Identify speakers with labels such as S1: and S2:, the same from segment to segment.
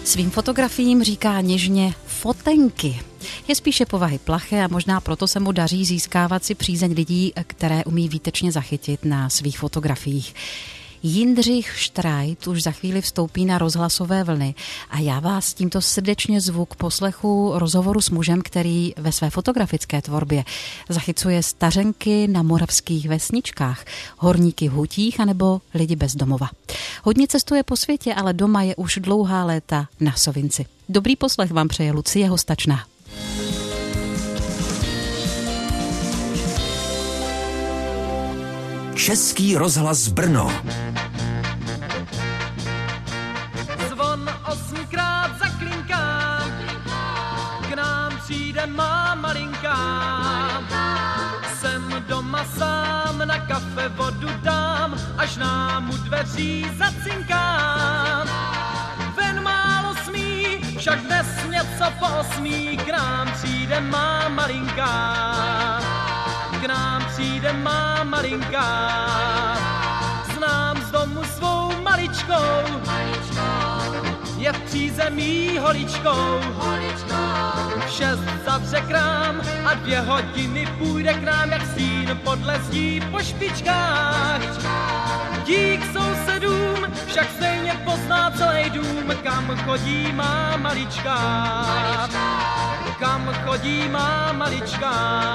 S1: Svým fotografiím říká něžně fotenky. Je spíše povahy plaché a možná proto se mu daří získávat si přízeň lidí, které umí výtečně zachytit na svých fotografiích. Jindřich Štrajt už za chvíli vstoupí na rozhlasové vlny a já vás tímto srdečně zvu k poslechu rozhovoru s mužem, který ve své fotografické tvorbě zachycuje stařenky na moravských vesničkách, horníky v hutích anebo lidi bez domova. Hodně cestuje po světě, ale doma je už dlouhá léta na Sovinci. Dobrý poslech vám přeje Lucie Hostačná.
S2: Český rozhlas Brno.
S3: Zvon 8krát zaklinká, k nám přijde má malinká. Jsem doma sám, na kafe vodu dám, až nám u dveří zacinkám. Ven málo smí, však dnes něco posmí, k nám přijde má malinká. K nám přijde má malinká. Znám z domu svou maličkou, je v přízemí holičkou. V 6 zavře krám a 2 hodiny půjde k nám jak stín podle zdí po špičkách. Dík sousedům však stejně pozná celý dům, kam chodí má malička. Kam chodí má malička.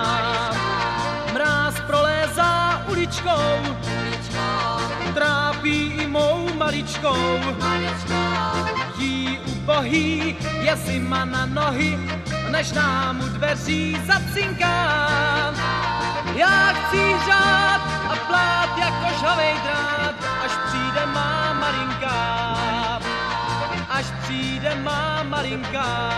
S3: Mráz prolézá uličkou, trápí i mou maličkou. Jí ubohý je zima na nohy, než nám u dveří zacinká. Já chci hřát a plát jako žhavej drát, až přijde má malinka. Až přijde má malinka.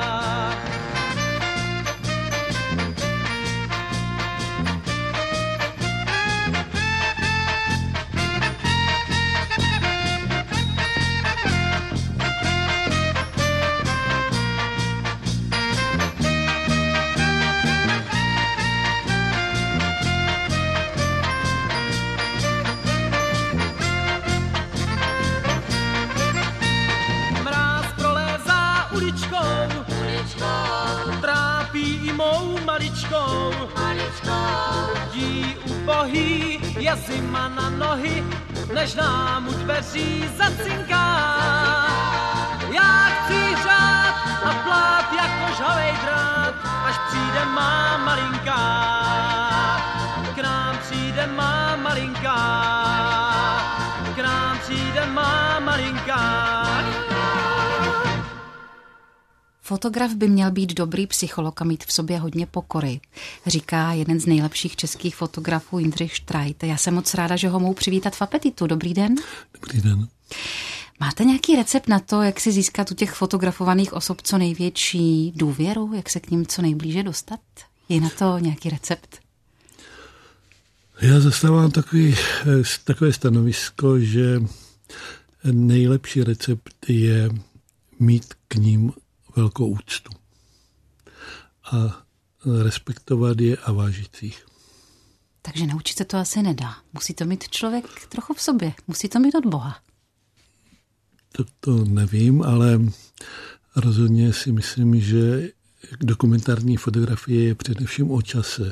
S3: Trápí i mou maličkou. Jí ubohý je zima na nohy, než nám u dveří zacinká. Já chci hřát a plát jako žhavej drát, až přijde má malinká. K nám přijde má malinká. K nám přijde má malinká.
S1: Fotograf by měl být dobrý psycholog a mít v sobě hodně pokory, říká jeden z nejlepších českých fotografů Jindřich Štrajt. Já jsem moc ráda, že ho mohu přivítat v Apetitu. Dobrý den.
S4: Dobrý den.
S1: Máte nějaký recept na to, jak si získat u těch fotografovaných osob co největší důvěru, jak se k ním co nejblíže dostat? Je na to nějaký recept?
S4: Já zastávám takové stanovisko, že nejlepší recept je mít k ním velkou úctu a respektovat je a vážit jich.
S1: Takže naučit se to asi nedá. Musí to mít člověk trochu v sobě. Musí to mít od Boha.
S4: To nevím, ale rozhodně si myslím, že dokumentární fotografie je především o čase.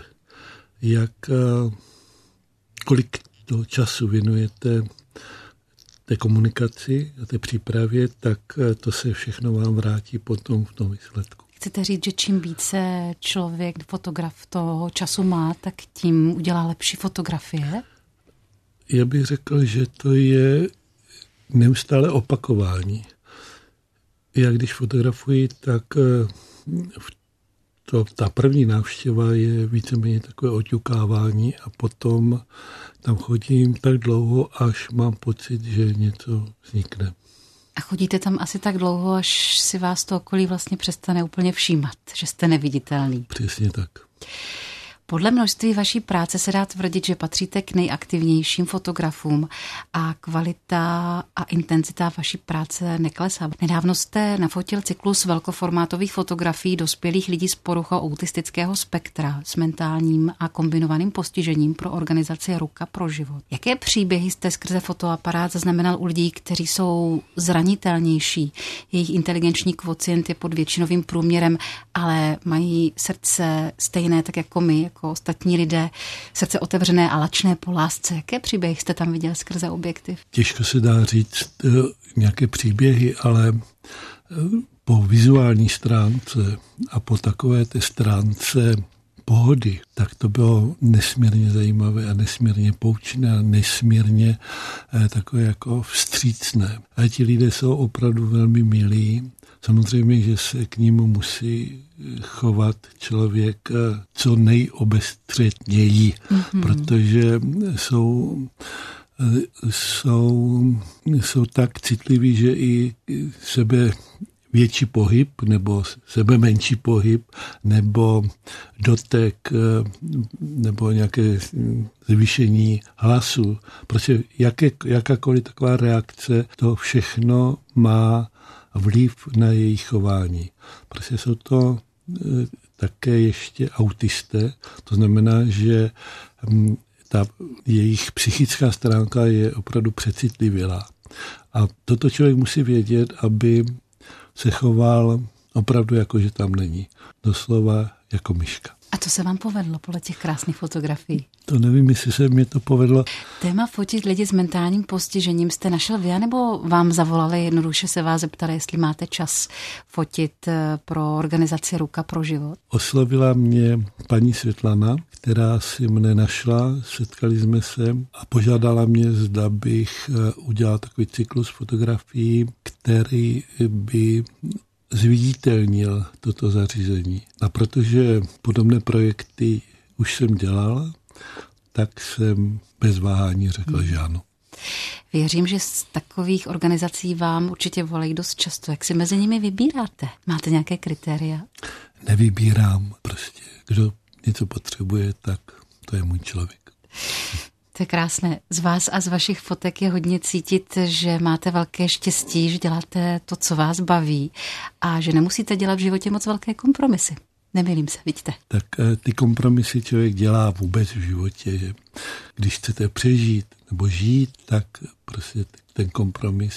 S4: Kolik toho času věnujete té komunikaci a té přípravě, tak to se všechno vám vrátí potom v tom výsledku.
S1: Chcete říct, že čím více člověk, fotograf toho času má, tak tím udělá lepší fotografie?
S4: Já bych řekl, že to je neustále opakování. Já když fotografuji, tak ta první návštěva je víceméně takové oťukávání a potom tam chodím tak dlouho, až mám pocit, že něco vznikne.
S1: A chodíte tam asi tak dlouho, až si vás to okolí vlastně přestane úplně všímat, že jste neviditelný.
S4: Přesně tak.
S1: Podle množství vaší práce se dá tvrdit, že patříte k nejaktivnějším fotografům a kvalita a intenzita vaší práce neklesá. Nedávno jste nafotil cyklus velkoformátových fotografií dospělých lidí s poruchou autistického spektra s mentálním a kombinovaným postižením pro organizaci Ruka pro život. Jaké příběhy jste skrze fotoaparát zaznamenal u lidí, kteří jsou zranitelnější? Jejich inteligenční kvocient je pod většinovým průměrem, ale mají srdce stejné tak jako my, jako ostatní lidé, srdce otevřené a lačné po lásce. Jaké příběhy jste tam viděl skrze objektiv?
S4: Těžko se dá říct nějaké příběhy, ale po vizuální stránce a po takové té stránce pohody, tak to bylo nesmírně zajímavé a nesmírně poučné a nesmírně takové jako vstřícné. A ti lidé jsou opravdu velmi milí. Samozřejmě, že se k ním musí chovat člověk co nejobezřetněji, protože jsou tak citliví, že i sebe větší pohyb nebo sebe menší pohyb nebo dotek nebo nějaké zvýšení hlasu. Protože jakákoliv taková reakce, to všechno má vliv na jejich chování. Protože jsou to také ještě autisté, to znamená, že ta jejich psychická stránka je opravdu přecitlivělá. A toto člověk musí vědět, aby se choval opravdu jako, že tam není. Doslova jako myška.
S1: A to se vám povedlo podle těch krásných fotografií?
S4: To nevím, jestli se mi to povedlo.
S1: Téma fotit lidi s mentálním postižením jste našel vy, nebo vám zavolali, jednoduše se vás zeptali, jestli máte čas fotit pro organizaci Ruka pro život?
S4: Oslovila mě paní Světlana, která si mne našla, setkali jsme se a požádala mě, zda bych udělal takový cyklus fotografií, který by zviditelnil toto zařízení. A protože podobné projekty už jsem dělal, tak jsem bez váhání řekl, že ano.
S1: Věřím, že z takových organizací vám určitě volají dost často. Jak si mezi nimi vybíráte? Máte nějaké kritéria?
S4: Nevybírám prostě. Kdo něco potřebuje, tak to je můj člověk.
S1: To je krásné. Z vás a z vašich fotek je hodně cítit, že máte velké štěstí, že děláte to, co vás baví a že nemusíte dělat v životě moc velké kompromisy. Nemýlím se, vidíte. Tak
S4: ty kompromisy člověk dělá vůbec v životě, že když chcete přežít nebo žít, tak prostě ten kompromis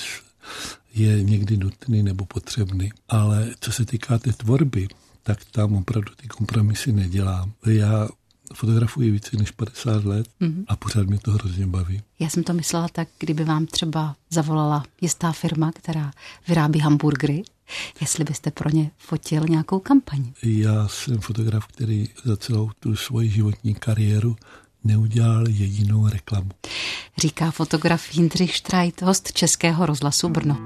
S4: je někdy nutný nebo potřebný. Ale co se týká té tvorby, tak tam opravdu ty kompromisy nedělám. Já fotografuji více než 50 let a pořád mě to hrozně baví.
S1: Já jsem to myslela tak, kdyby vám třeba zavolala jistá firma, která vyrábí hamburgery, jestli byste pro ně fotil nějakou kampaň.
S4: Já jsem fotograf, který za celou tu svoji životní kariéru neudělal jedinou reklamu.
S1: Říká fotograf Jindřich Štrajt, host Českého rozhlasu Brno.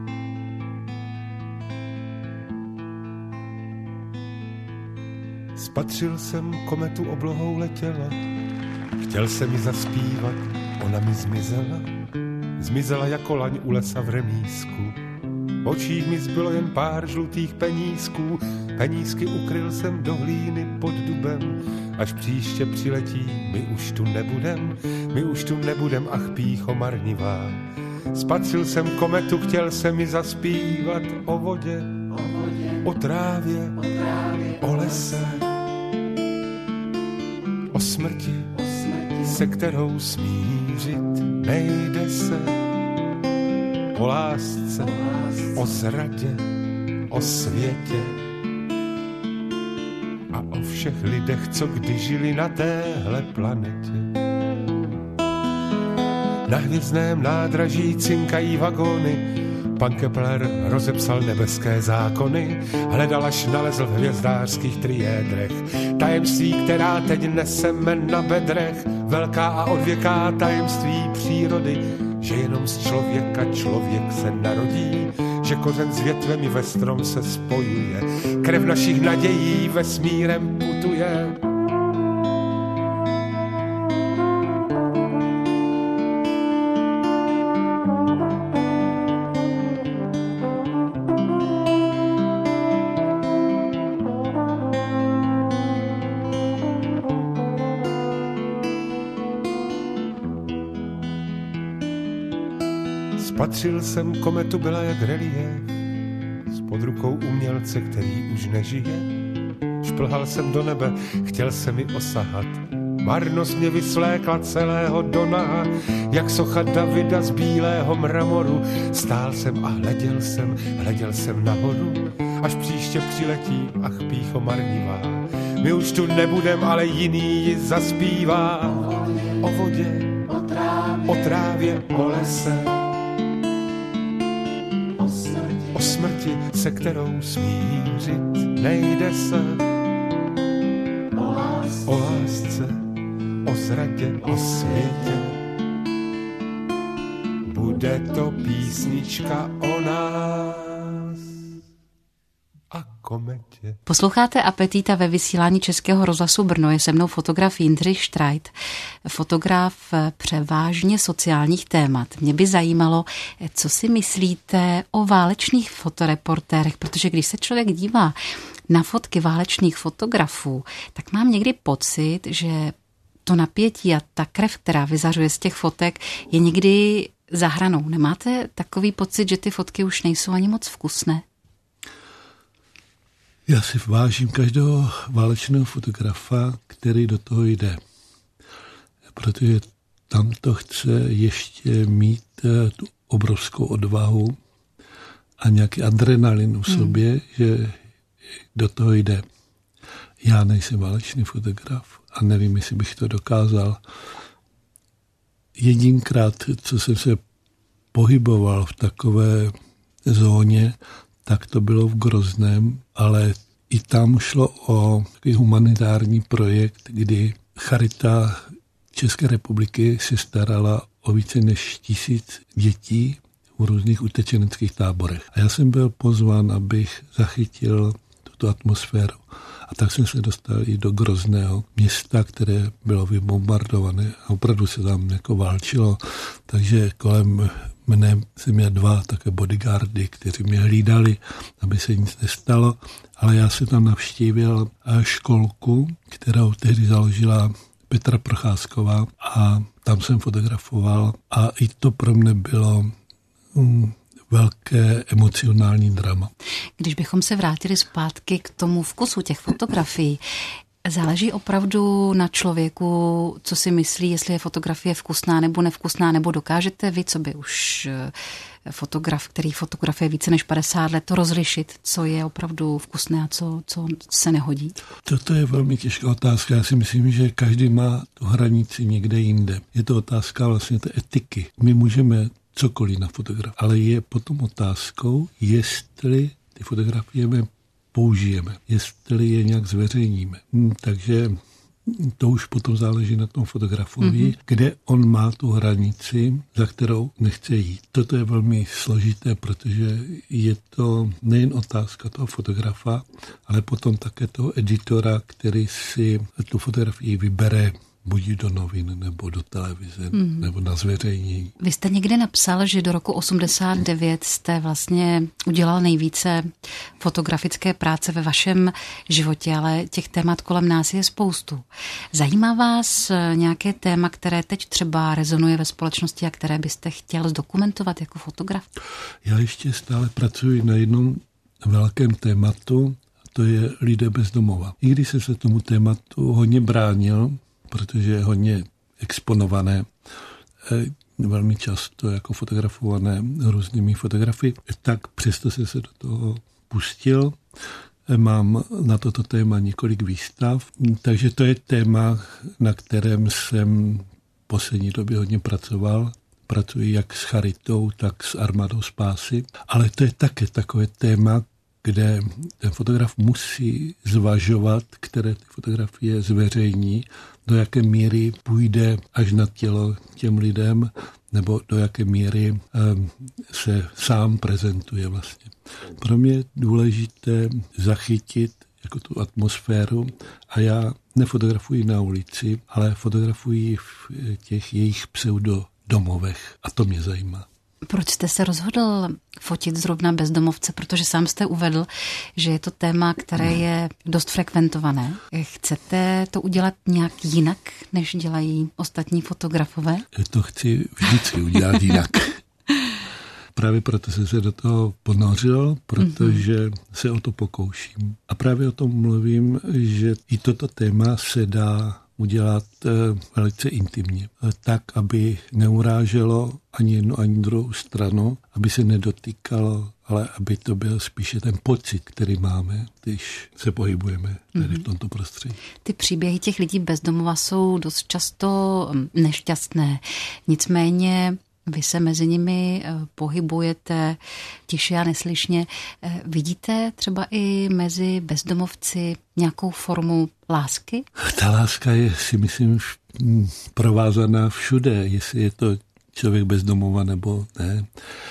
S5: Spatřil jsem kometu, oblohou letěla, chtěl jsem ji zaspívat, ona mi zmizela. Zmizela jako laň u lesa v remísku, v očích mi zbylo jen pár žlutých penízků. Penízky ukryl jsem do hlíny pod dubem, až příště přiletí, my už tu nebudem, ach pýcho marnivá. Spatřil jsem kometu, chtěl jsem ji zaspívat o vodě, o trávě, o lese, o smrti, se kterou smířit nejde se, o lásce, o zradě, o světě a o všech lidech, co kdy žili na téhle planetě. Na hvězdném nádraží cinkají vagóny, pan Kepler rozepsal nebeské zákony, hledal, až nalezl v hvězdářských triédrech tajemství, která teď neseme na bedrech, velká a odvěká tajemství přírody, že jenom z člověka člověk se narodí, že kořen s větvemi ve strom se spojuje, krev našich nadějí vesmírem putuje. Spatřil jsem kometu, byla jak reliéf, spod rukou umělce, který už nežije. Šplhal jsem do nebe, chtěl se mi osahat, marnost mě vysvlékla celého do naha, jak socha Davida z bílého mramoru. Stál jsem a hleděl jsem nahoru, až příště přiletí, ach pýcho marnivá. My už tu nebudem, ale jiný ji zaspívá. O vodě, o trávě, o lese, o smrti, se kterou smířit nejde se. O lásce, o zradě, o světě, bude to písnička o nás a kometě.
S1: Posloucháte Apetita ve vysílání Českého rozhlasu Brno. Je se mnou fotograf Jindřich Štrajt, fotograf převážně sociálních témat. Mě by zajímalo, co si myslíte o válečných fotoreportérech, protože když se člověk dívá na fotky válečných fotografů, tak mám někdy pocit, že to napětí a ta krev, která vyzařuje z těch fotek, je někdy za hranou. Nemáte takový pocit, že ty fotky už nejsou ani moc vkusné?
S4: Já si vážím každého válečného fotografa, který do toho jde. Protože tam to chce ještě mít tu obrovskou odvahu a nějaký adrenalin v sobě, že do toho jde. Já nejsem válečný fotograf a nevím, jestli bych to dokázal. Jedinkrát, co jsem se pohyboval v takové zóně, tak to bylo v Grozném, ale i tam šlo o takový humanitární projekt, kdy Charita České republiky se starala o více než 1000 dětí v různých utečeneckých táborech. A já jsem byl pozván, abych zachytil tuto atmosféru. A tak jsem se dostal i do Grozného města, které bylo vybombardované. A opravdu se tam jako válčilo, takže kolem mne jsem měl 2 také bodyguardy, kteří mě hlídali, aby se nic nestalo. Ale já jsem tam navštívil školku, kterou tehdy založila Petra Procházková a tam jsem fotografoval a i to pro mě bylo velké emocionální drama. Když
S1: bychom se vrátili zpátky k tomu vkusu těch fotografií, záleží opravdu na člověku, co si myslí, jestli je fotografie vkusná nebo nevkusná, nebo dokážete vy, co by už fotograf, který fotografuje více než 50 let, to rozlišit, co je opravdu vkusné a co se nehodí?
S4: Toto je velmi těžká otázka. Já si myslím, že každý má tu hranici někde jinde. Je to otázka vlastně té etiky. My můžeme cokoliv na fotografii, ale je potom otázkou, jestli ty fotografie použijeme, jestli je nějak zveřejníme. Takže to už potom záleží na tom fotografovi, kde on má tu hranici, za kterou nechce jít. Toto je velmi složité, protože je to nejen otázka toho fotografa, ale potom také toho editora, který si tu fotografii vybere buď do novin, nebo do televize, nebo na zveřejnění.
S1: Vy jste někde napsal, že do roku 89 jste vlastně udělal nejvíce fotografické práce ve vašem životě, ale těch témat kolem nás je spoustu. Zajímá vás nějaké téma, které teď třeba rezonuje ve společnosti a které byste chtěl zdokumentovat jako fotograf?
S4: Já ještě stále pracuji na jednom velkém tématu, to je lidé bez domova. I když jsem se tomu tématu hodně bránil, protože je hodně exponované, velmi často jako fotografované různými fotografy, tak přesto jsem se do toho pustil. Mám na toto téma několik výstav, takže to je téma, na kterém jsem v poslední době hodně pracoval. Pracuji jak s Charitou, tak s Armádou spásy, ale to je také takové téma, kde ten fotograf musí zvažovat, které ty fotografie zveřejní, do jaké míry půjde až na tělo těm lidem, nebo do jaké míry se sám prezentuje vlastně. Pro mě je důležité zachytit jako tu atmosféru a já nefotografuji na ulici, ale fotografuji v těch jejich pseudodomovech a to mě zajímá.
S1: Proč jste se rozhodl fotit zrovna bezdomovce? Protože sám jste uvedl, že je to téma, které je dost frekventované. Chcete to udělat nějak jinak, než dělají ostatní fotografové?
S4: To chci vždycky udělat jinak. právě proto jsem se do toho ponořil, protože se o to pokouším. A právě o tom mluvím, že i toto téma se dá udělat velice intimně. Tak, aby neuráželo ani jednu, ani druhou stranu, aby se nedotýkalo, ale aby to byl spíše ten pocit, který máme, když se pohybujeme tady v tomto prostředí.
S1: Ty příběhy těch lidí bez domova jsou dost často nešťastné. Nicméně vy se mezi nimi pohybujete tiše a neslyšně. Vidíte třeba i mezi bezdomovci nějakou formu lásky?
S4: Ta láska je, si myslím, provázaná všude, jestli je to člověk bez domova nebo ne.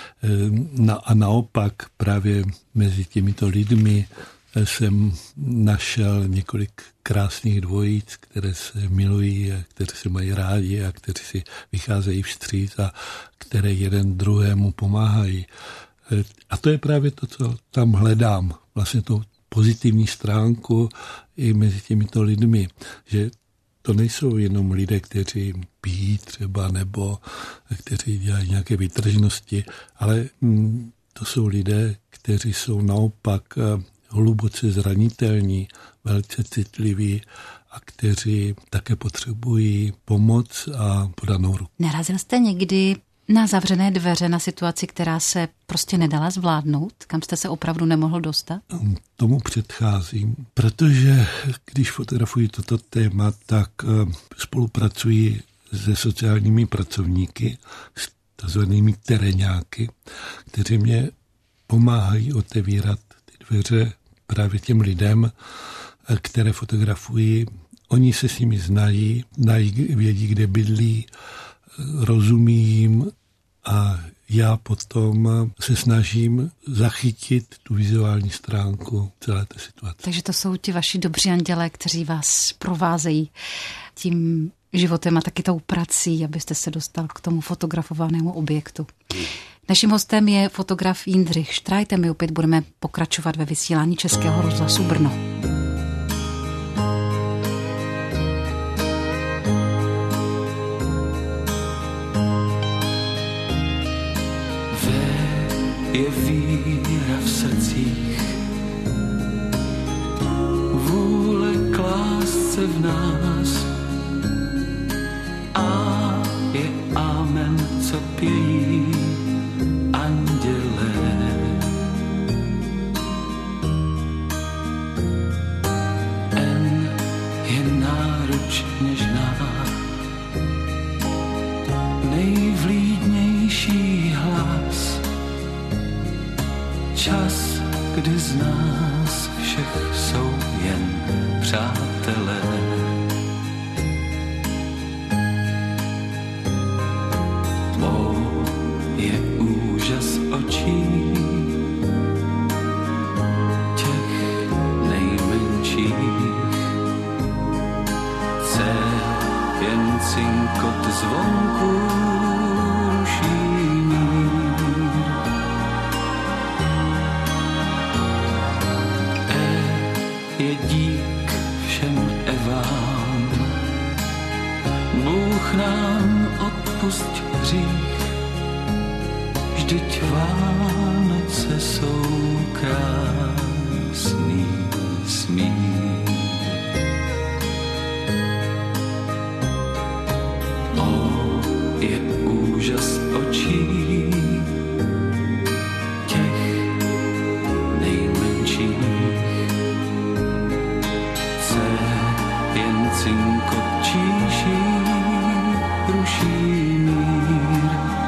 S4: A naopak právě mezi těmito lidmi jsem našel několik krásných dvojic, které se milují a které se mají rádi a kteří si vycházejí vstříc a které jeden druhému pomáhají. A to je právě to, co tam hledám. Vlastně tu pozitivní stránku i mezi těmito lidmi, že to nejsou jenom lidé, kteří pijí třeba nebo kteří dělají nějaké výtržnosti, ale to jsou lidé, kteří jsou naopak hluboce zranitelní, velice citliví a kteří také potřebují pomoc a podanou ruku.
S1: Narazil jste někdy na zavřené dveře, na situaci, která se prostě nedala zvládnout, kam jste se opravdu nemohl dostat?
S4: Tomu předcházím, protože když fotografuji toto téma, tak spolupracuji se sociálními pracovníky, s takzvanými teréňáky, kteří mě pomáhají otevírat ty dveře právě těm lidem, které fotografují. Oni se s nimi znají, vědí, kde bydlí, rozumí jim a já potom se snažím zachytit tu vizuální stránku celé té situace.
S1: Takže to jsou ti vaši dobří andělé, kteří vás provázejí tím životem a taky tou prací, abyste se dostal k tomu fotografovanému objektu. Naším hostem je fotograf Jindřich Štrajt a my opět budeme pokračovat ve vysílání Českého rozhlasu Brno.
S6: Je víra v srdcích, vůle k lásce v nás a je amen, co pějí andělé. N je náruč něžná, nejvlídnější hlas, čas, kdy z nás všech jsou jen přátelé. Tvou je úžas očí těch nejmenších. C jen cinkot zvonku ruší. Je dík všem Evám, Bůh nám odpusť hřích, vždyť Vánoce jsou krásný smích. Je úžas očí těch nejmenších. Jen cinkot číší, ruší mír.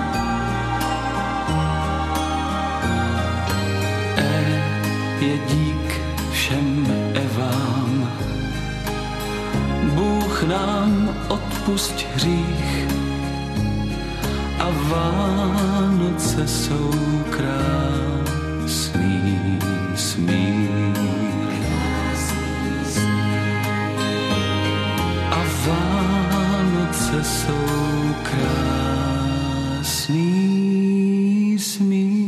S6: Je dík všem Evám, Bůh nám odpusť hřích a Vánoce jsou krásný smír. Vánoce jsou krásný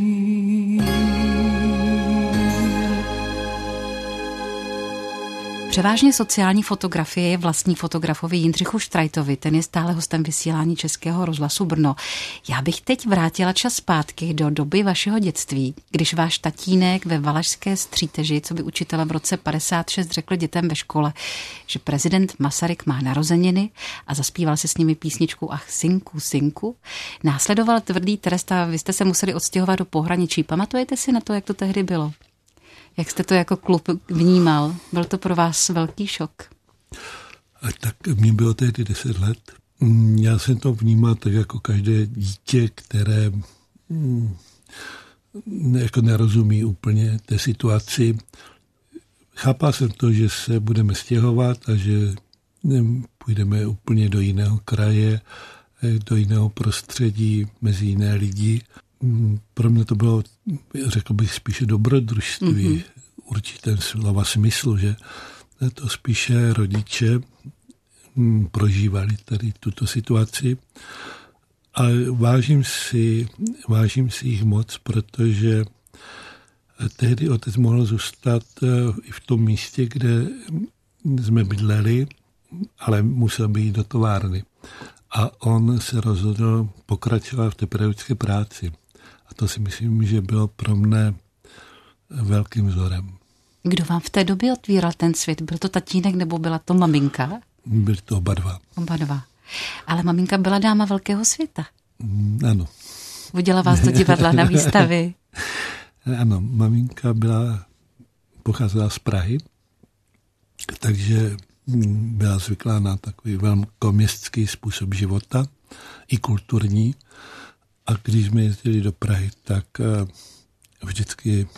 S6: smír.
S1: Převážně sociální fotografie je vlastní fotografovi Jindřichu Štrajtovi, ten je stále hostem vysílání Českého rozhlasu Brno. Já bych teď vrátila čas zpátky do doby vašeho dětství, když váš tatínek ve Valašské Stříteži, co by učitele v roce 56 řekl dětem ve škole, že prezident Masaryk má narozeniny a zaspíval se s nimi písničku Ach, synku, synku. Následoval tvrdý trest a vy jste se museli odstěhovat do pohraničí. Pamatujete si na to, jak to tehdy bylo? Jak jste to jako kluk vnímal? Byl to pro vás velký šok?
S4: Tak mně bylo tehdy 10 let. Já jsem to vnímal tak jako každé dítě, které jako nerozumí úplně té situaci. Chápal jsem to, že se budeme stěhovat a že půjdeme úplně do jiného kraje, do jiného prostředí, mezi jiné lidi. Pro mě to bylo, řekl bych, spíše dobrodružství, určitém slova smyslu, že to spíše rodiče prožívali tady tuto situaci. A vážím si jich moc, protože tehdy otec mohl zůstat i v tom místě, kde jsme bydleli, ale musel být do továrny. A on se rozhodl pokračovat v té pedagogické práci. A to si myslím, že bylo pro mne velkým vzorem.
S1: Kdo vám v té době otvíral ten svět? Byl to tatínek nebo byla to maminka?
S4: Byli to oba dva.
S1: Oba dva. Ale maminka byla dáma velkého světa.
S4: Ano.
S1: Vodila vás do divadla na výstavy.
S4: Ano, maminka pocházela z Prahy, takže byla zvyklá na takový velkoměstský způsob života, i kulturní. A když jsme jezdili do Prahy, tak vždycky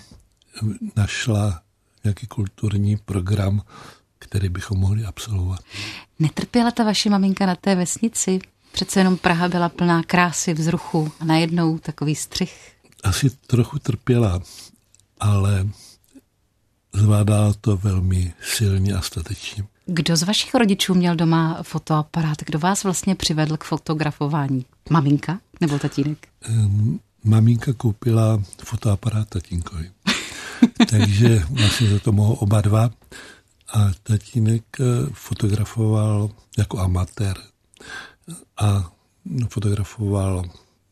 S4: našla nějaký kulturní program, který bychom mohli absolvovat.
S1: Netrpěla ta vaše maminka na té vesnici? Přece jenom Praha byla plná krásy, vzruchu a najednou takový střih.
S4: Asi trochu trpěla, ale zvládala to velmi silně a statečně.
S1: Kdo z vašich rodičů měl doma fotoaparát? Kdo vás vlastně přivedl k fotografování? Maminka nebo tatínek?
S4: Maminka koupila fotoaparát tatínkovi. Takže vlastně za to mohou oba dva. A tatínek fotografoval jako amatér. A fotografoval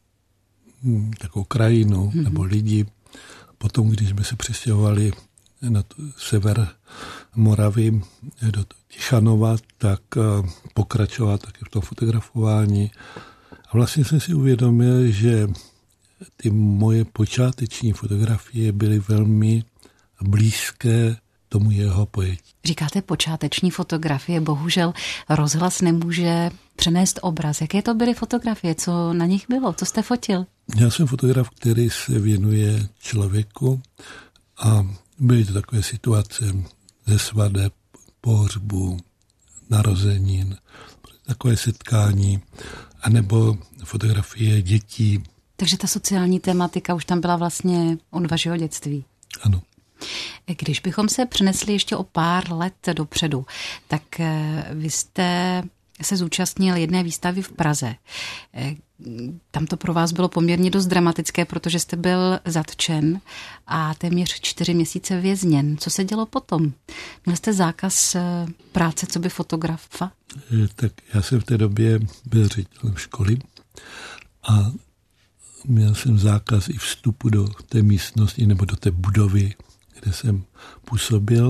S4: takovou krajinu nebo lidi. Potom, když jsme se přestěhovali na sever Moravy do Tichanova, tak pokračoval také v tom fotografování. A vlastně jsem si uvědomil, že ty moje počáteční fotografie byly velmi blízké tomu jeho pojetí.
S1: Říkáte počáteční fotografie, bohužel rozhlas nemůže přenést obraz. Jaké to byly fotografie? Co na nich bylo? Co jste fotil?
S4: Já jsem fotograf, který se věnuje člověku a byly to takové situace ze svadeb, pohřbu, narozenin, takové setkání, anebo fotografie dětí.
S1: Takže ta sociální tematika už tam byla vlastně od vašeho dětství.
S4: Ano.
S1: Když bychom se přenesli ještě o pár let dopředu, tak vy jste se zúčastnil jedné výstavy v Praze. Tam to pro vás bylo poměrně dost dramatické, protože jste byl zatčen a téměř 4 měsíce vězněn. Co se dělo potom? Měl jste zákaz práce coby fotografa?
S4: Tak já jsem v té době byl ředitelem školy a měl jsem zákaz i vstupu do té místnosti nebo do té budovy, kde jsem působil.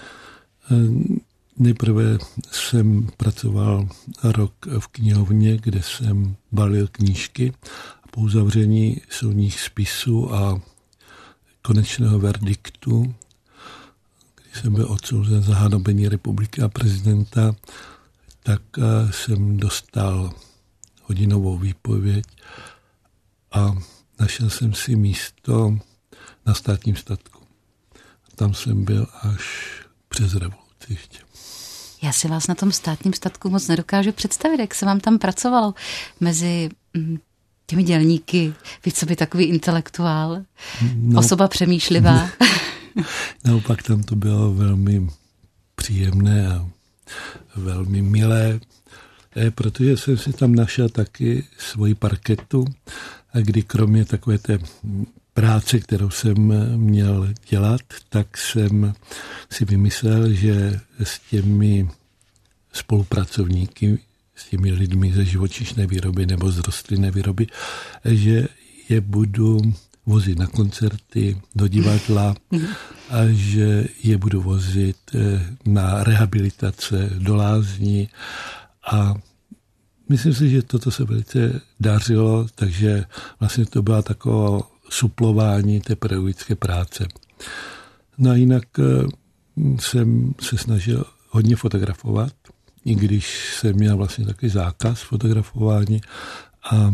S4: Nejprve jsem pracoval rok v knihovně, kde jsem balil knížky a po uzavření soudních spisů a konečného verdiktu, kdy jsem byl odsouzen za hanobení republiky a prezidenta, tak jsem dostal hodinovou výpověď a našel jsem si místo na státním statku. Tam jsem byl až přes revoluci ještě.
S1: Já si vás na tom státním statku moc nedokážu představit, jak se vám tam pracovalo mezi těmi dělníky. Vy co by takový intelektuál, osoba přemýšlivá.
S4: Naopak tam to bylo velmi příjemné a velmi milé, protože jsem si tam našel taky svoji parketu, kdy kromě takové té práce, kterou jsem měl dělat, tak jsem si vymyslel, že s těmi spolupracovníky, s těmi lidmi ze živočišné výroby nebo z rostlinné výroby, že je budu vozit na koncerty, do divadla a že je budu vozit na rehabilitace, do lázní a myslím si, že toto se velice dařilo, takže vlastně to byla taková suplování té pedagogické práce. No a jinak jsem se snažil hodně fotografovat, i když jsem měl vlastně takový zákaz fotografování a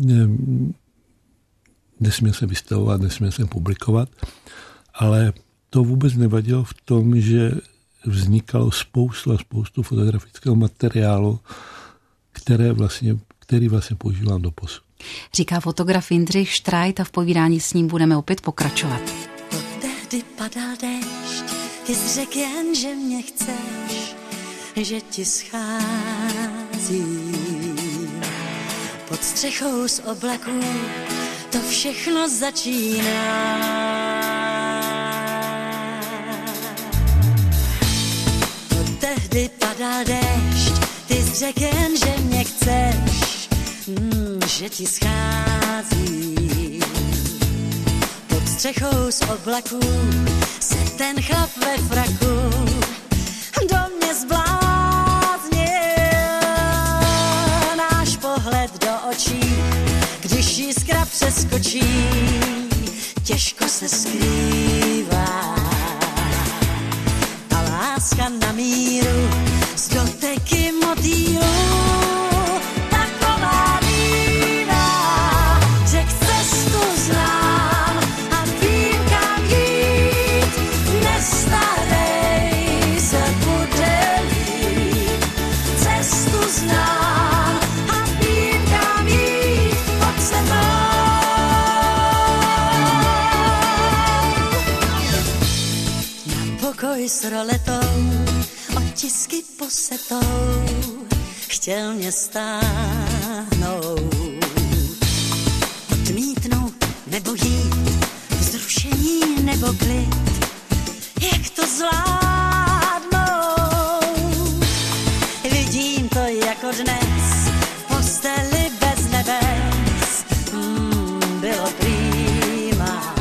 S4: nesměl jsem vystavovat, nesměl jsem publikovat, ale to vůbec nevadilo v tom, že vznikalo spoustu fotografického materiálu, který vlastně používám doposud.
S1: Říká fotograf Jindřich Štrajt a v povídání s ním budeme opět pokračovat.
S7: Tehdy padal déšť, ty jsi řekl jen, že mě chceš, že ti scházím. Pod střechou z oblaků to všechno začíná. Tehdy padal déšť, ty jsi řekl jen, že mě chceš, že ti schází. Pod střechou z oblaků se ten chlap ve fraku do mě zbláznil. Náš pohled do očí, když jiskra přeskočí, těžko se skrývá. A láska na míru z doteky motýlů taková bývá, že cestu znám a vím, kam jít. Nestarej se, bude líp. Cestu znám a vím, kam jít. Pojď se mnou. Na pokoj s roletou, otisky posetou, chtěl mě stáhnout. Odmítnout nebo jít, vzrušení nebo klid, jak to zvládnout. Vidím to jako dnes, v posteli bez nebes, bylo prýma.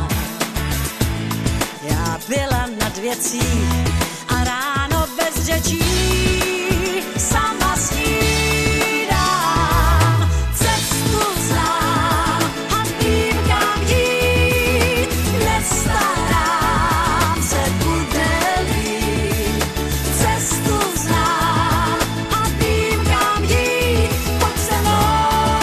S7: Já byla nad věcí a ráno bez řečí sama snídám. Cestu znám a vím, kam jít. Nestarám se, bude líp. Cestu znám a vím, kam jít. Pojď se mnou.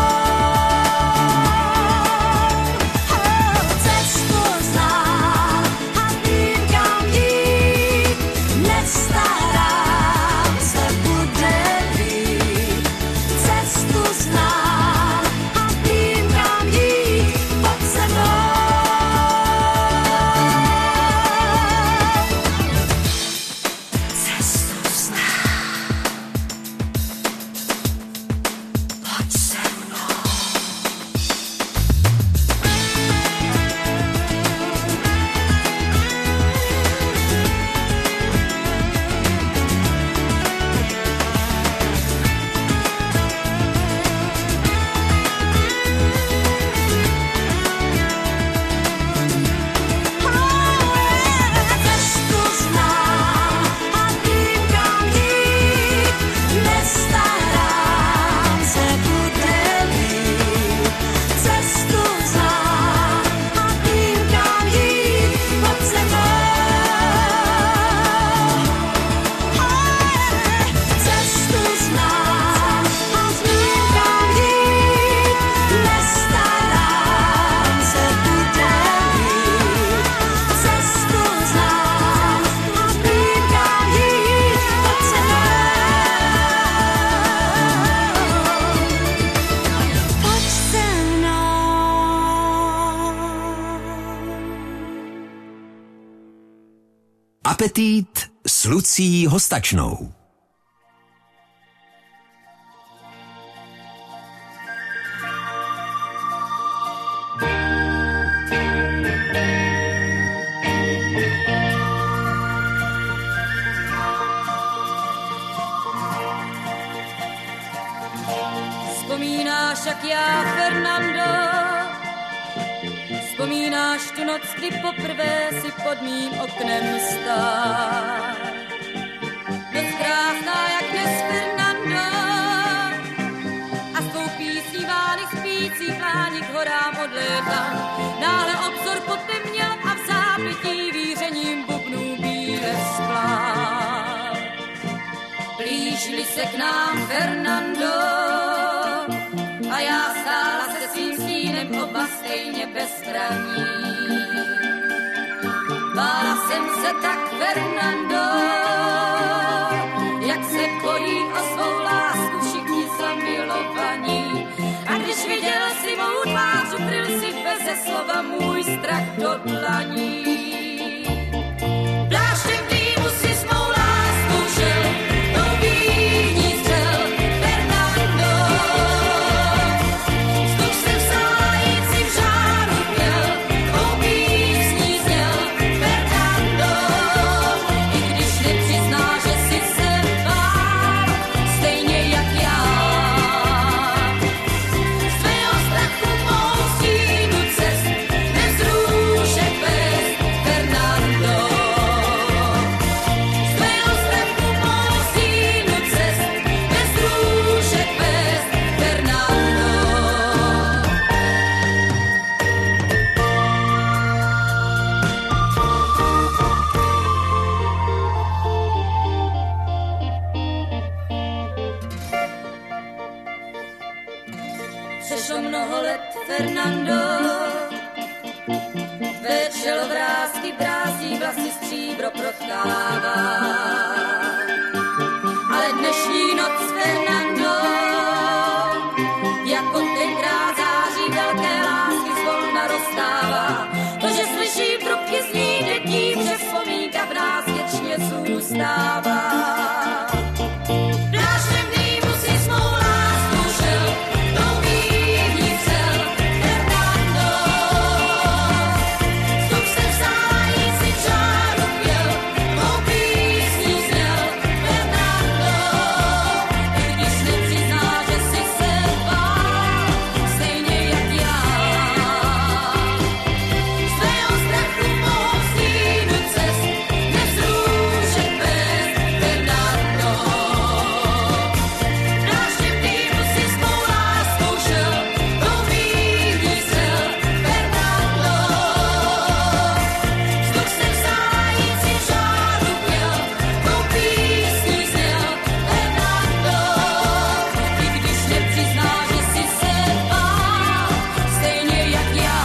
S7: Cestu znám a vím, kam jít. Nestarám se, bude líp. Cestu znám a vím, kam jít. Pojď se mnou. Cestu znám. Pojď se mnou. Cestu znám a vím, kam jít. Nestarám se, bude líp. Cestu znám a vím, kam jít. Pojď se mnou. Cestu znám a vím, kam jít. Nestarám se, bude líp. Cestu znám a vím, kam jít. Pojď se mnou. Pojď se mnou.
S2: Apetít s Lucií Hostačnou.
S8: já, Fernando. Vzpomínáš tu noc, kdy poprvé si pod mým oknem stál. Dost krásná jak dnes, Fernando, a s tvou písní vány spící pláni k horám odlétá. Náhle obzor potemněl a v zápětí vířením bubnů bíle vzplál. Blížili se k nám, Fernando, a já stála se svým stínem oba stejně bezbraní. Bála jsem se tak, Fernando, jak se bojí o svou lásku všichni zamilovaní. A když viděl si mou tvář, ukryl si beze slova můj strach do dlaní. Pláštěm dýmu si s mou láskou šel, tou výhní střel, Fernando. Vzduch jsem sájící v žáru pěl, tvou písní zněl, Fernando. I když nepřizná, že si se bál, stejně jak já. Svého strachu mou stínu cest, nevzrušek bez, Fernando. Svého strachu mou stínu cest, nevzrušek bez, Fernando. Přešlo mnoho let, Fernando, tvé čelovrásky brází, vlasy stříbro protkává. Ale dnešní noc, Fernando, jako tenkrát září velké lásky zvolna rozstává. To, že slyším trubky zní dětí, že vzpomínka v nás věčně zůstává. Pláštěm dýmu si s mou láskou šel, tou výhní střel, Fernando. Vzduch jsem sájící v žáru pěl, tvou písní zněl, Fernando. I když nepřizná, že si se bál, stejně jak já. Svého strachu mou stínu cest, nevzrušek bez, Fernando. Pláštěm dýmu si s mou láskou šel, tou výhní střel, Fernando. Vzduch jsem sájící v žáru pěl, tvou písní zněl, Fernando. I když nepřizná, že si se bál, stejně jak já.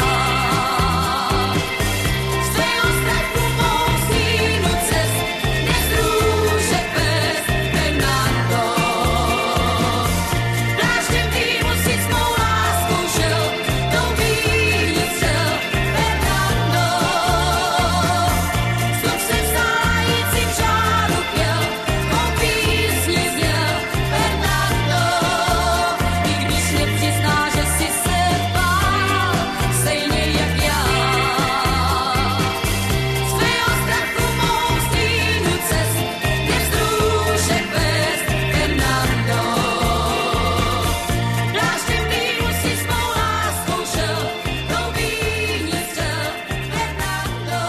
S8: Svého strachu mou stínu cest, nevzrušek bez, Fernando. Pláštěm dýmu si s mou láskou šel, tou výhní střel, Fernando. Vzduch jsem sájící v žáru pěl, tvou písní zněl, Fernando. I když nepřizná, že si se bál, stejně jak já. Svého strachu mou stínu cest, nevzrušek bez, Fernando. Pláštěm dýmu si s mou láskou šel, tou výhní střel, Fernando.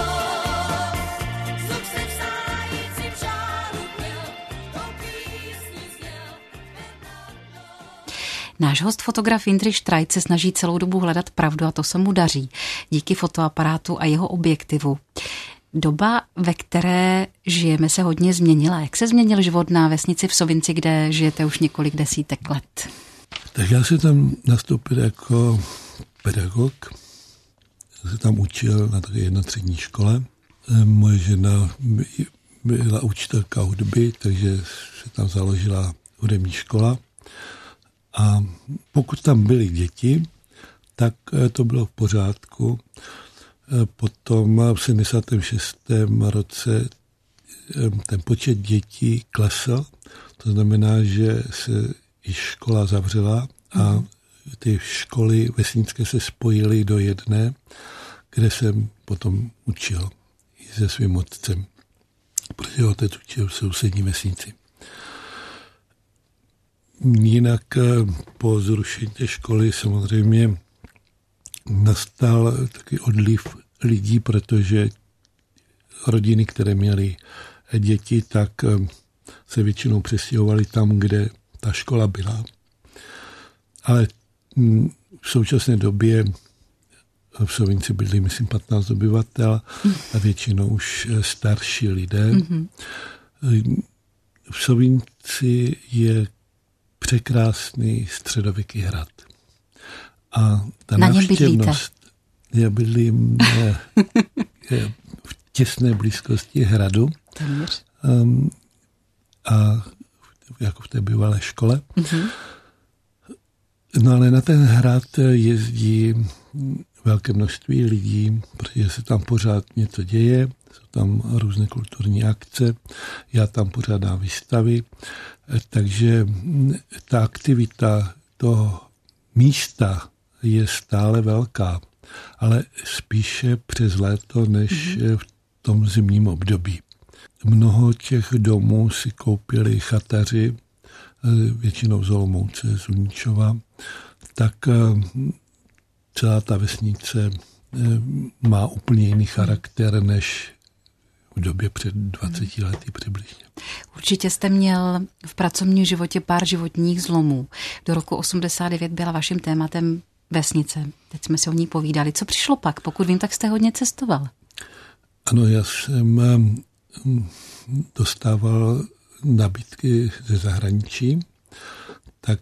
S8: Vzduch jsem sájící v žáru pěl, tou písní zněl, Fernando.
S1: Náš host, fotograf Jindřich Štrajc, se snaží celou dobu hledat pravdu a to se mu daří díky fotoaparátu a jeho objektivu. Doba, ve které žijeme, se hodně změnila. Jak se změnil život na vesnici v Sovinci, kde žijete už několik desítek let?
S4: Tak já jsem tam nastoupil jako pedagog. Já se tam učil na také jedné střední škole. Moje žena byla učitelka hudby, takže se tam založila hudební škola. A pokud tam byly děti, tak to bylo v pořádku. Potom v 76. roce ten počet dětí klesl. To znamená, že se i škola zavřela a ty školy vesnické se spojily do jedné, kde jsem potom učil i se svým otcem, protože otec učil v sousední vesnici. Jinak po zrušení té školy samozřejmě nastal taky odliv lidí, protože rodiny, které měly děti, tak se většinou přestěhovali tam, kde ta škola byla. Ale v současné době v Sovinci bydlí, myslím, 15 obyvatel a většinou už starší lidé. V Sovinci je překrásný středověký hrad. A ta návštěvnost, já bydlím v těsné blízkosti hradu a jako v té bývalé škole. No ale na ten hrad jezdí velké množství lidí, protože se tam pořád něco děje, jsou tam různé kulturní akce, já tam pořádám výstavy, takže ta aktivita toho místa je stále velká, ale spíše přes léto, než v tom zimním období. Mnoho těch domů si koupili chataři, většinou z Olomouce, z Uničova, tak celá ta vesnice má úplně jiný charakter než v době před 20 lety přibližně.
S1: Určitě jste měl v pracovním životě pár životních zlomů. Do roku 89 byla vaším tématem vesnice. Teď jsme si o ní povídali. Co přišlo pak? Pokud vím, tak jste hodně cestoval.
S4: Ano, já jsem dostával nabídky ze zahraničí, tak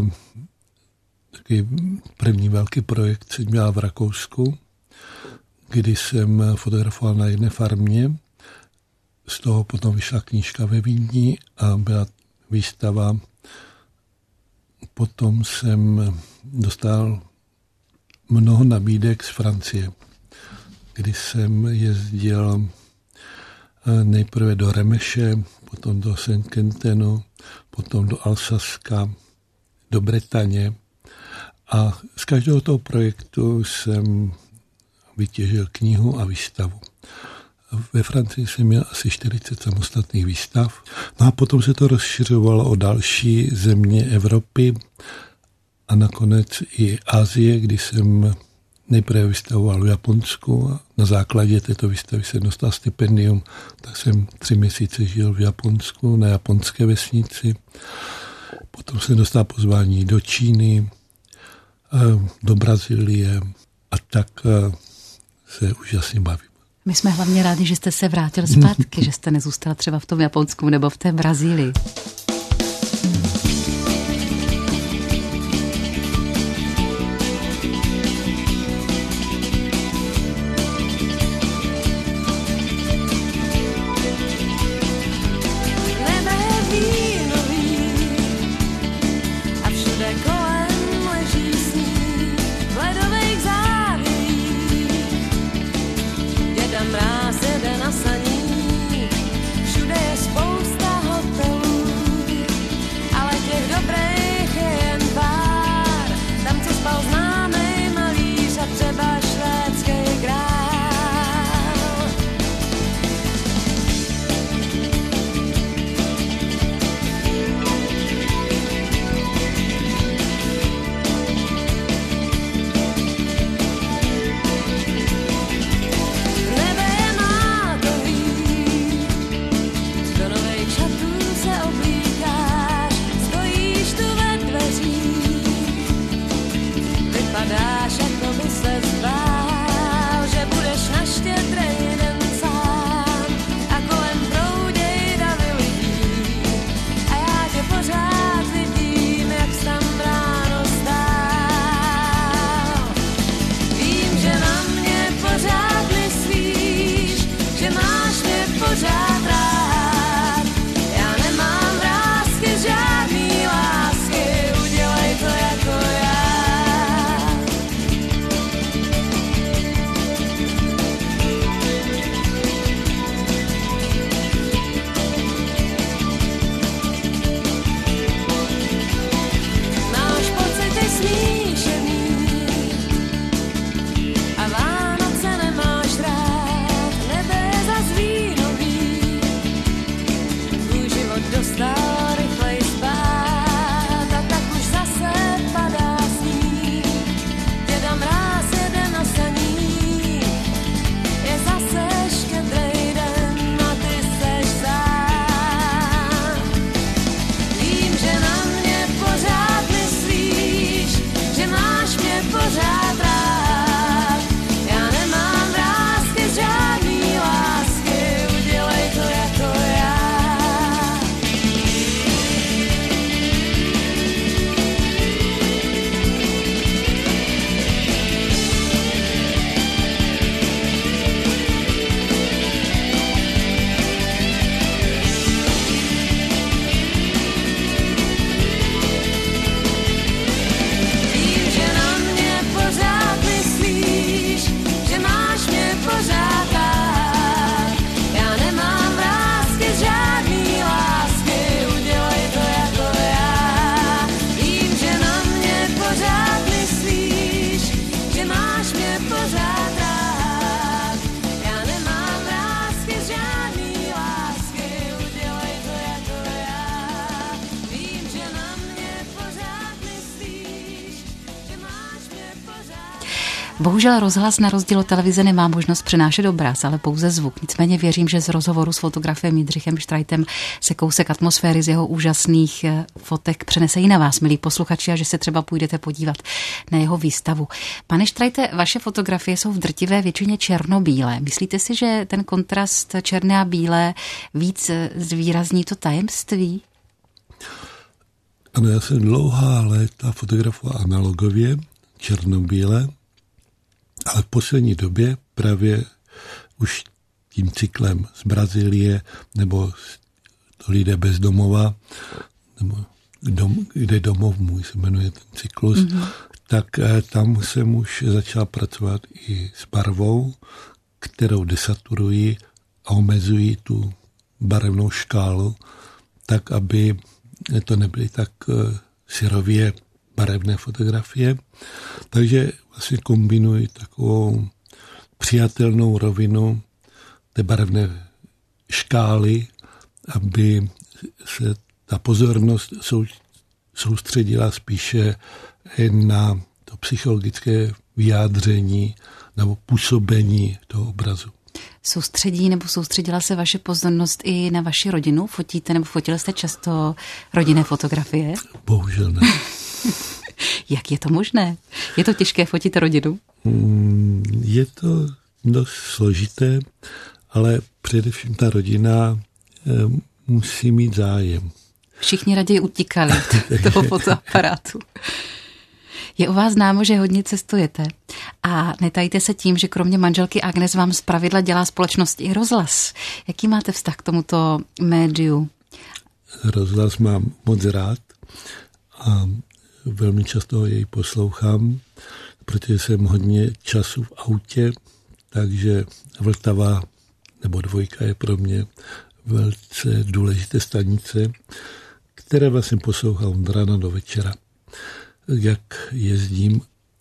S4: taky první velký projekt jsem měl v Rakousku, kdy jsem fotografoval na jedné farmě. Z toho potom vyšla knížka ve Vídni a byla výstava. Potom jsem dostal mnoho nabídek z Francie, kdy jsem jezdil nejprve do Remeše, potom do Saint-Quentinu, potom do Alsaska, do Bretaně. A z každého toho projektu jsem vytěžil knihu a výstavu. Ve Francii jsem měl asi 40 samostatných výstav. No a potom se to rozšiřovalo o další země Evropy a nakonec i Asie, kdy jsem nejprve vystavoval v Japonsku a na základě této výstavy jsem dostal stipendium, tak jsem 3 měsíce žil v Japonsku, na japonské vesnici. Potom jsem dostal pozvání do Číny, do Brazílie a tak se úžasně bavím.
S1: My jsme hlavně rádi, že jste se vrátil zpátky, že jste nezůstal třeba v tom Japonsku nebo v té Brazílii.
S7: Mráz jede na saních, všude je spousta hotelů.
S1: Bohužel rozhlas na rozdíl od televize nemá možnost přenášet obraz, ale pouze zvuk. Nicméně věřím, že z rozhovoru s fotografem Jindřichem Štrajtem se kousek atmosféry z jeho úžasných fotek přenese i na vás, milí posluchači, a že se třeba půjdete podívat na jeho výstavu. Pane Štrajte, vaše fotografie jsou v drtivé většině černobílé. Myslíte si, že ten kontrast černé a bílé víc zvýrazní to tajemství?
S4: Ano, já jsem dlouhá léta fotografoval analogově, černobíle, ale v poslední době právě už tím cyklem z Brazílie nebo lidé bez domova, nebo kde domov můj se jmenuje ten cyklus, tak tam jsem už začal pracovat i s barvou, kterou desaturuji a omezuji tu barevnou škálu, tak, aby to nebyly tak syrově barevné fotografie. Takže vlastně kombinuji takovou přijatelnou rovinu té barevné škály, aby se ta pozornost soustředila spíše na to psychologické vyjádření nebo působení toho obrazu.
S1: Soustředila se vaše pozornost i na vaši rodinu? Fotíte nebo fotili jste často rodinné fotografie?
S4: Bohužel ne.
S1: Jak je to možné? Je to těžké fotit rodinu?
S4: Je to dost složité, ale především ta rodina musí mít zájem.
S1: Všichni raději utíkali toho fotoaparátu. Je o vás známo, že hodně cestujete a netajte se tím, že kromě manželky Agnes vám zpravidla dělá společnost i rozhlas. Jaký máte vztah k tomuto médiu?
S4: Rozhlas mám moc rád a velmi často jej poslouchám, protože jsem hodně času v autě, takže Vltava nebo Dvojka je pro mě velice důležité stanice, které vlastně poslouchám od rána do večera. Jak jezdím,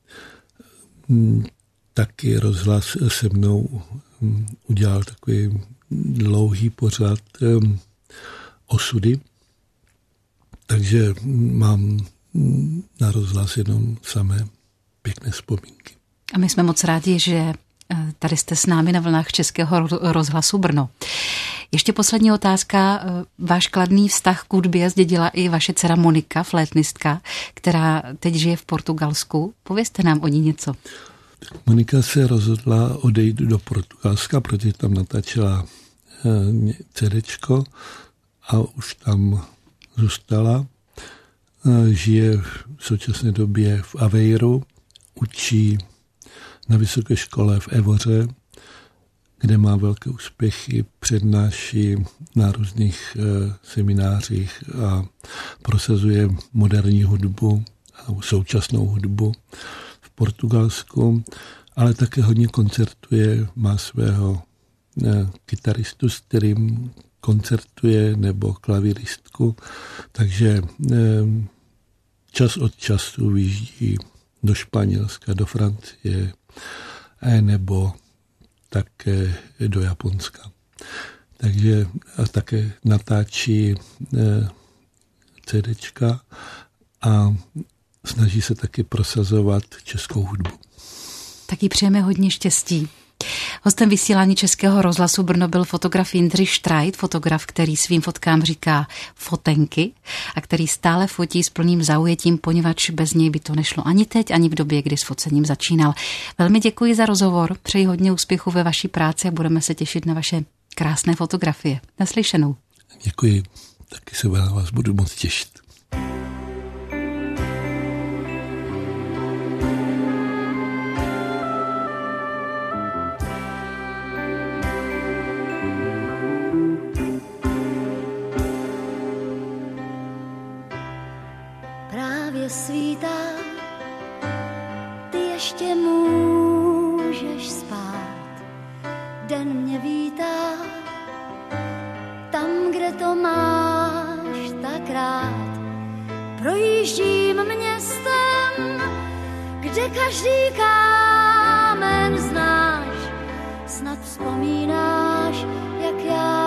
S4: taky rozhlas se mnou udělal takový dlouhý pořad osudy, takže mám na rozhlas jenom samé pěkné vzpomínky.
S1: A my jsme moc rádi, že tady jste s námi na vlnách Českého rozhlasu Brno. Ještě poslední otázka. Váš kladný vztah k hudbě zdědila i vaše dcera Monika, flétnistka, která teď žije v Portugalsku. Povězte nám o ní něco.
S4: Monika se rozhodla odejít do Portugalska, protože tam natáčela CDčko a už tam zůstala. Žije v současné době v Aveiru, učí na vysoké škole v Evoře, kde má velké úspěchy, přednáší na různých seminářích a prosazuje moderní hudbu a současnou hudbu v Portugalsku, ale také hodně koncertuje, má svého kytaristu, s kterým koncertuje, nebo klavíristku, takže čas od času vyjíždí do Španělska, do Francie nebo také do Japonska. Takže a také natáčí CDčka a snaží se taky prosazovat českou hudbu.
S1: Taky přejeme hodně štěstí. Hostem vysílání Českého rozhlasu Brno byl fotograf Jindřich Štrajt, fotograf, který svým fotkám říká fotenky a který stále fotí s plným zaujetím, poněvadž bez něj by to nešlo ani teď, ani v době, kdy s focením začínal. Velmi děkuji za rozhovor, přeji hodně úspěchu ve vaší práci a budeme se těšit na vaše krásné fotografie. Naslyšenou.
S4: Děkuji, taky se na vás budu moc těšit.
S7: Svítá, ty ještě můžeš spát, den mě vítá, tam, kde to máš tak rád. Projíždím městem, kde každý kámen znáš, snad vzpomínáš, jak já.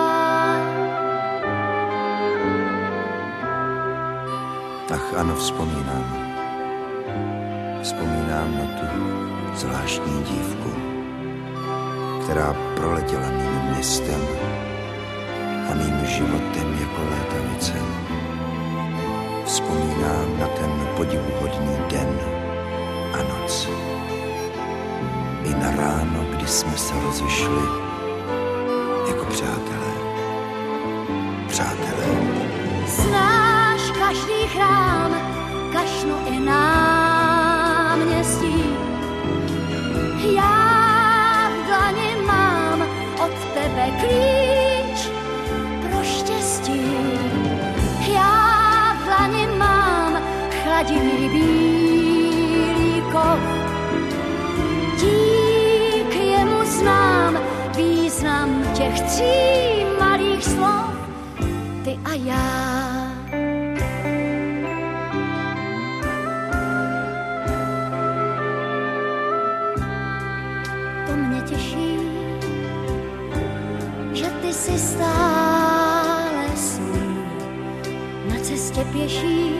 S9: Ach ano, vzpomínám. Vzpomínám na tu zvláštní dívku, která proletěla mým městem a mým životem jako létavice. Vzpomínám na ten podivuhodný den a noc. I na ráno, kdy jsme se rozišli jako přátelé. Přátelé.
S7: Znáš každý chrám, kašnu i náměstí. Já v dlani mám od tebe klíč pro štěstí. Já v dlani mám chladivý bílý kov. Dík jemu znám význam těch 3 malých slov. Ty a já. To mě těší, že ty jsi stále svůj. Na cestě pěší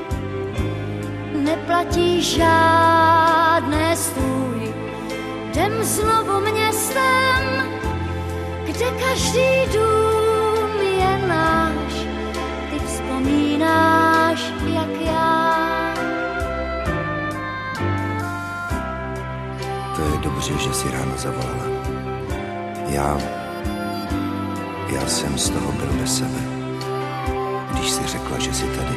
S7: neplatí žádné stůj. Jdem znovu městem, kde každý dům je náš. Ty vzpomínáš, jak já.
S9: To je dobře, že jsi ráno zavolala. Já jsem z toho byl bez sebe, když jsi řekla, že jsi tady.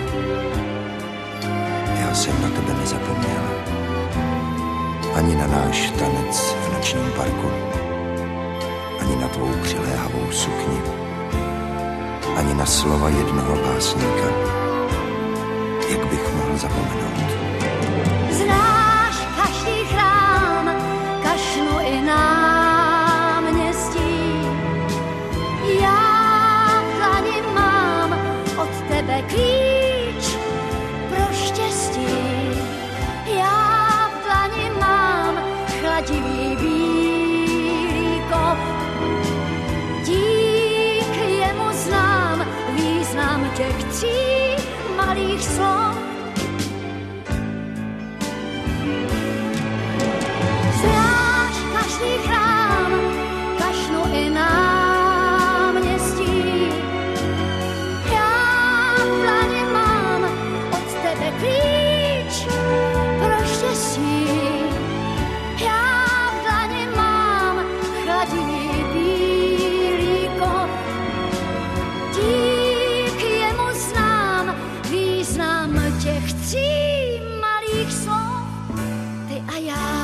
S9: Já jsem na tebe nezapomněl. Ani na náš tanec v nočním parku. Ani na tvou přiléhavou sukni. Ani na slova jednoho básníka. Jak bych mohl zapomenout?
S7: Znáš každý chrám, kašnu i náměstí. Já v dlani mám od tebe klíč pro štěstí. Já v dlani mám chladivý bílý kov. Dík jemu znám význam těch 3 malých slov. Znáš každý chrám, kašnu i náměstí. Já v dlani mám od tebe klíč pro štěstí. Já v dlani mám chladivý bílý kov. Dík jemu znám význam těch 3 malých slov. Ty a já.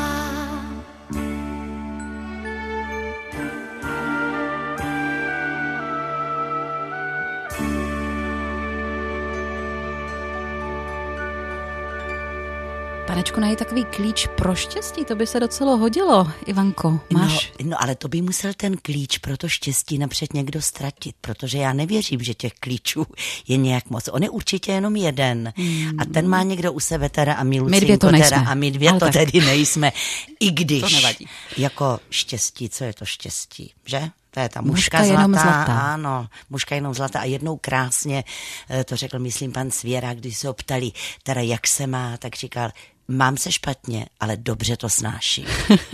S1: Panečku, najít takový klíč pro štěstí, to by se docela hodilo. Ivanko, máš?
S10: No, ale to by musel ten klíč pro to štěstí napřed někdo ztratit, protože já nevěřím, že těch klíčů je nějak moc. On je určitě jenom jeden. A ten má někdo u sebe teda a my Lucinko teda a my dvě to tedy nejsme. I když. To nevadí. Jako štěstí, co je to štěstí, že? To je ta mužka zlatá, ano, mužka jenom zlatá a jednou krásně, to řekl, myslím, pan Svěra, když se ho ptali, teda jak se má, tak říkal, mám se špatně, ale dobře to snáším.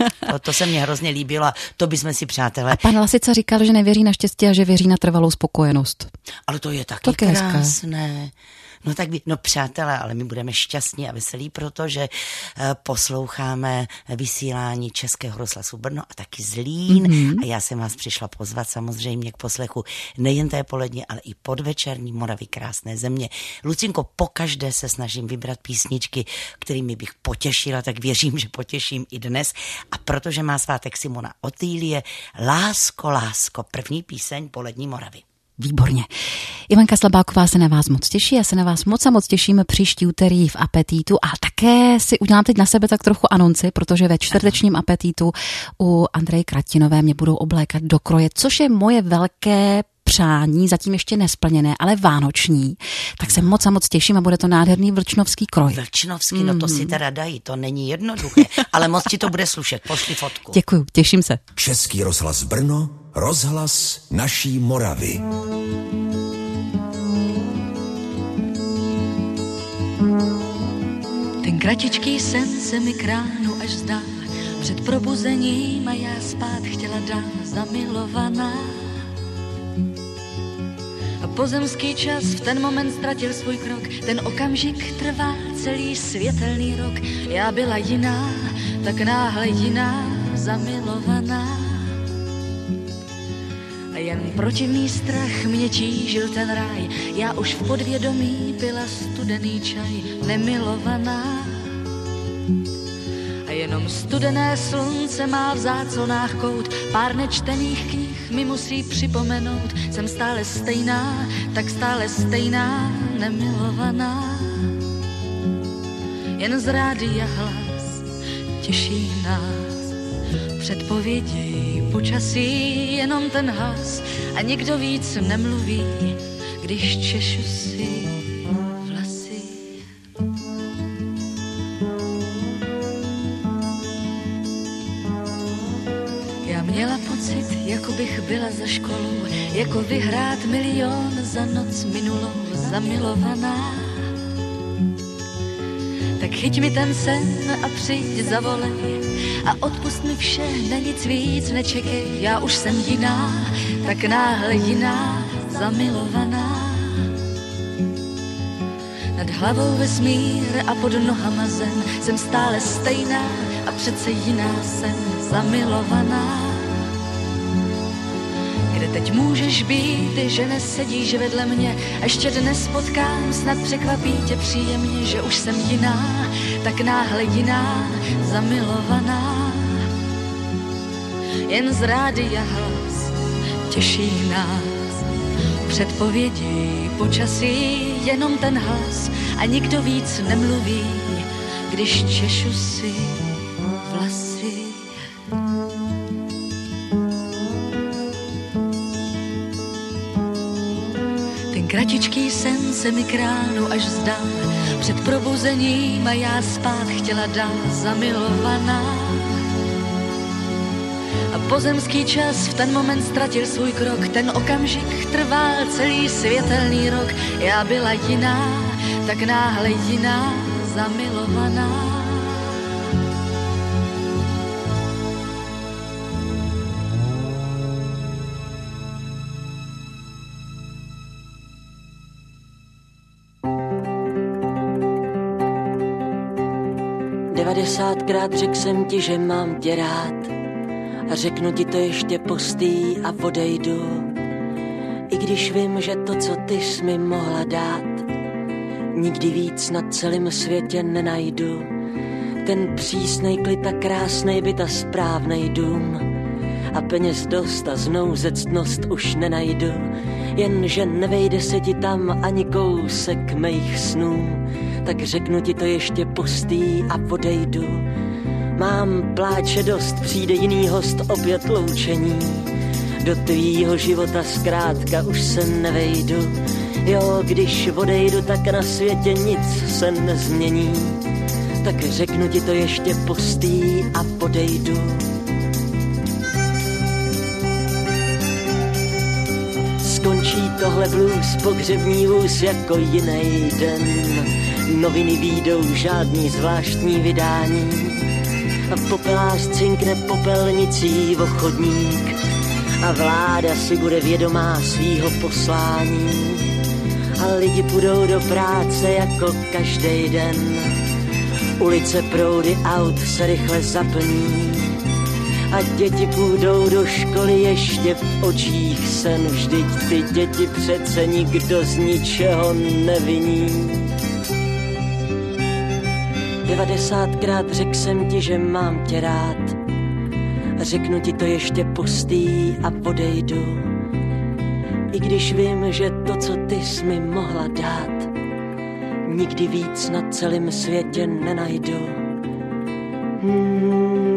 S10: To se mně hrozně líbilo a to bychom si, přátelé.
S1: A pan Lasica říkal, že nevěří na štěstí a že věří na trvalou spokojenost.
S10: Ale to je taky krásné. No tak přátelé, ale my budeme šťastní a veselí, protože posloucháme vysílání Českého rozhlasu Brno a taky Zlín. A já jsem vás přišla pozvat samozřejmě k poslechu nejen té polední, ale i podvečerní Moravy krásné země. Lucinko, pokaždé se snažím vybrat písničky, kterými bych potěšila, tak věřím, že potěším i dnes. A protože má svátek Simona Otýlie, Lásko, lásko, první píseň polední Moravy.
S1: Výborně. Ivanka Slabáková se na vás moc těší, já se na vás moc a moc těším příští úterý v Apetitu a také si udělám teď na sebe tak trochu anonci, protože ve čtvrtečním Apetitu u Andreje Kratinové mě budou oblékat do kroje, což je moje velké přání, zatím ještě nesplněné, ale vánoční. Tak se moc a moc těším a bude to nádherný vlčnovský kroj.
S10: Vlčnovský, no to si teda dají, to není jednoduché, ale moc ti to bude slušet, pošli fotku.
S1: Děkuju, těším se.
S2: Český rozhlas Brno, rozhlas naší Moravy.
S6: Ten kratičký sen se mi k ránu až zdá, v
S11: Před probuzením a já spát chtěla dám zamilovaná. A pozemský čas v ten moment ztratil svůj krok, ten okamžik trvá celý světelný rok. Já byla jiná, tak náhle jiná, zamilovaná. A jen protivný strach mě tížil ten ráj, já už v podvědomí pila studený čaj, nemilovaná. A jenom studené slunce má v záclonách kout, pár nečtených knih mi musí připomenout, jsem stále stejná, tak stále stejná, nemilovaná. Jen z rádia hlas těší nás, předpovědi počasí, jenom ten hlas a nikdo víc nemluví, když češu si vlasy. Já měla pocit, jako bych byla za školou, jako vyhrát milion za noc minulou, zamilovaná. Tak chyť mi ten sen a přijď zavolej a odpust mi vše, na nic víc nečekej. Já už jsem jiná, tak náhle jiná, zamilovaná. Nad hlavou vesmír a pod nohama zem, jsem stále stejná a přece jiná jsem, zamilovaná. Kde teď můžeš být, že nesedíš vedle mě, a ještě dnes potkám, snad překvapí tě příjemně, že už jsem jiná, tak náhle jiná, zamilovaná. Jen z rádia hlas těší nás, předpovědi počasí, jenom ten hlas a nikdo víc nemluví, když češu si vlasy. Kratičký sen se mi k ránu až zdal, před probuzením a já spát chtěla dál, zamilovaná. A pozemský čas v ten moment ztratil svůj krok, ten okamžik trval celý světelný rok. Já byla jiná, tak náhle jiná, zamilovaná.
S12: Krát řekl jsem ti, že mám tě rád, a řeknu ti to ještě postý a odejdu. I když vím, že to, co ty jsi mi mohla dát, nikdy víc na celém světě nenajdu. Ten přísnej klid a krásnej byt a správnej dům a peněz dost a znouzectnost už nenajdu. Jenže nevejde se ti tam ani kousek mých snů, tak řeknu ti to ještě postý a odejdu. Mám pláče dost, přijde jiný host, opět loučení. Do tvýho života zkrátka už se nevejdu. Jo, když odejdu, tak na světě nic se nezmění. Tak řeknu ti to ještě postý a odejdu. Skončí tohle blues, pohřební vůz jako jiný den. Noviny výjdou, žádný zvláštní vydání. A popelář cinkne popelnicí o chodník. A vláda si bude vědomá svýho poslání. A lidi půjdou do práce jako každý den. Ulice, proudy aut se rychle zaplní. A děti půjdou do školy ještě v očích sen. Vždyť ty děti přece nikdo z ničeho neviní. 90krát řekl jsem ti, že mám tě rád, a řeknu ti to ještě postý a odejdu. I když vím, že to, co ty jsi mi mohla dát, nikdy víc na celém světě nenajdu.